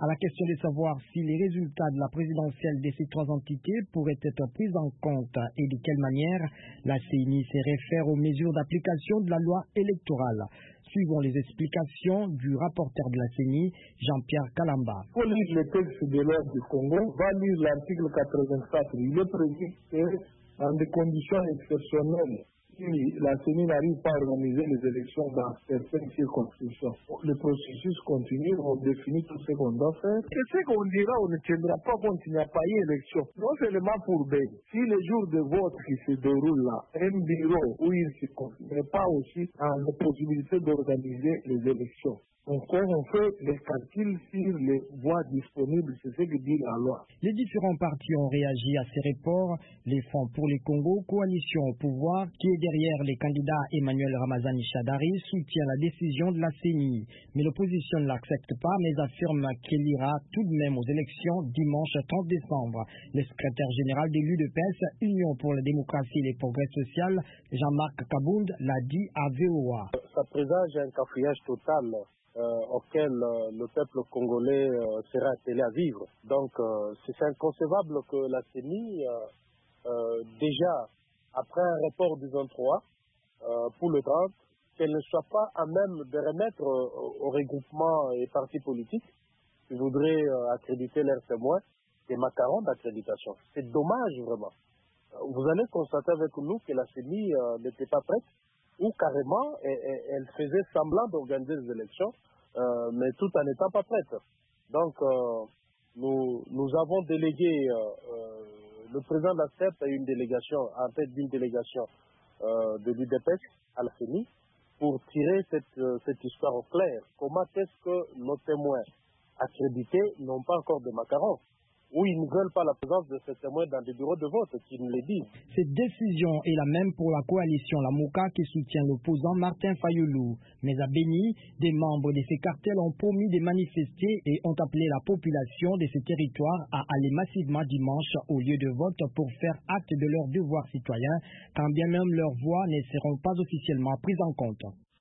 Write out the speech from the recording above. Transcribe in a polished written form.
À la question de savoir si les résultats de la présidentielle de ces trois entités pourraient être pris en compte et de quelle manière, la CENI se réfère aux mesures d'application de la loi électorale. Suivons les explications du rapporteur de la CENI, Jean-Pierre Kalamba. Pour lire le texte de l'ordre du Congo, va lire l'article 84. Il est prévu que dans des conditions exceptionnelles, si la CENI n'arrive pas à organiser les élections dans certaines circonscriptions, le processus continue, on définit tout ce qu'on doit faire. Et ce qu'on dira, on ne tiendra pas compte qu'il n'y a pas eu élection. Non seulement pour B, si le jour de vote qui se déroule là, un bureau où il se confie, mais pas aussi en la possibilité d'organiser les élections. Donc, quand on fait les calculs sur les voies disponibles, c'est ce que dit la loi. Les différents partis ont réagi à ces reports. Les Fonds pour les Congo, coalition au pouvoir, qui est derrière les candidats Emmanuel Ramazani Shadari, soutient la décision de la CENI. Mais l'opposition ne l'accepte pas, mais affirme qu'elle ira tout de même aux élections dimanche 30 décembre. Le secrétaire général de l'UDPS, Union pour la démocratie et les progrès social, Jean-Marc Kabound, l'a dit à VOA. Ça présage un cafouillage total auquel le peuple congolais sera appelé à vivre. Donc c'est inconcevable que la CENI, déjà après un report du 23 pour le 30, qu'elle ne soit pas à même de remettre au regroupement et partis politiques qui voudraient accréditer leurs témoins des macarons d'accréditation. C'est dommage vraiment. Vous allez constater avec nous que la CENI n'était pas prête, ou carrément elle faisait semblant d'organiser les élections, mais tout en n'étant pas prête. Donc nous avons délégué, le président de la CEP a une délégation, en tête d'une délégation de l'UDPS à la CENI, pour tirer cette histoire au clair. Comment est-ce que nos témoins accrédités n'ont pas encore de macarons? Ou ils ne veulent pas la présence de ces témoins dans des bureaux de vote, qu'ils nous le disent. Cette décision est la même pour la coalition Lamuka qui soutient l'opposant Martin Fayulu. Mais à Béni, des membres de ces cartels ont promis de manifester et ont appelé la population de ces territoires à aller massivement dimanche au lieu de vote pour faire acte de leur devoir citoyen, quand bien même leurs voix ne seront pas officiellement prises en compte.